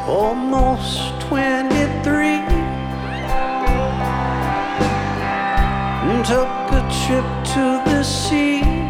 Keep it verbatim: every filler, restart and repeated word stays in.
almost twenty-three. Took a trip to the sea.